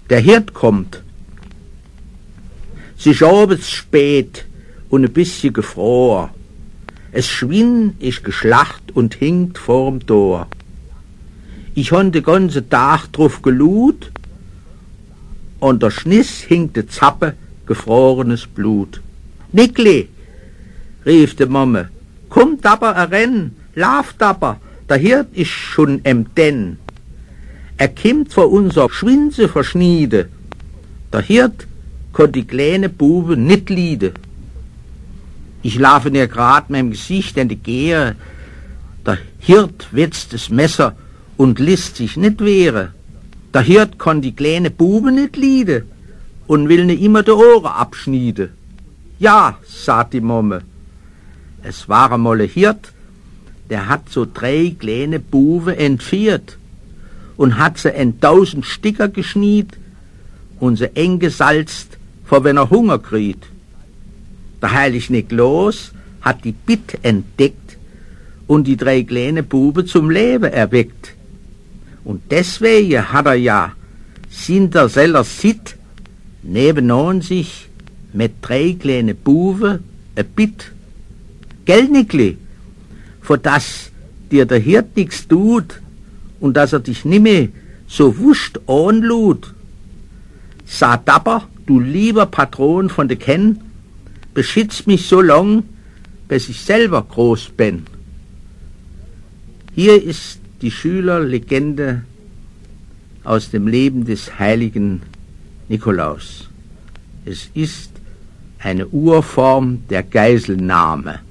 Der Hirt kommt. Es ist abends spät und ein bisschen gefroren. Es Schwein ist geschlacht und hinkt vorm Tor. Ich han den ganzen Tag drauf gelut, und der Schniss hinkt de Zappe gefrorenes Blut. Nickli, rief de Momme, kommt aber a Renn, lauft aber, der Hirt ist schon em Den. Kimmt vor unser Schwinse verschniede, der Hirt konnt die kleine Bube nit liede. Ich laufe ihr grad meinem Gesicht in die Gehe, der Hirt wetzt das Messer und lässt sich nit wehre. Der Hirt kann die kleine Bube nit liede und will ne immer de Ohren abschniede. Ja, sagt die Momme, es war einmal ein Hirt, der hat so 3 kleine Buben entführt und hat sie in 1000 Sticker geschniet und sie eng gesalzt, vor wenn er Hunger kriegt. Der heilig Nikolaus hat die Bitt entdeckt und die 3 kleine Buben zum Leben erweckt. Und deswegen hat er ja Sinterseller Sitt nebenan sich mit 3 kleine Buben ein Bitt. Gell, Nickli? Vor das dir der Hirt nix tut und dass er dich nimmer so wuscht anlud. Sag aber, du lieber Patron von de Ken, beschütz mich so lang, bis ich selber groß bin. Hier ist die Schülerlegende aus dem Leben des heiligen Nikolaus. Es ist eine Urform der Geiselnahme.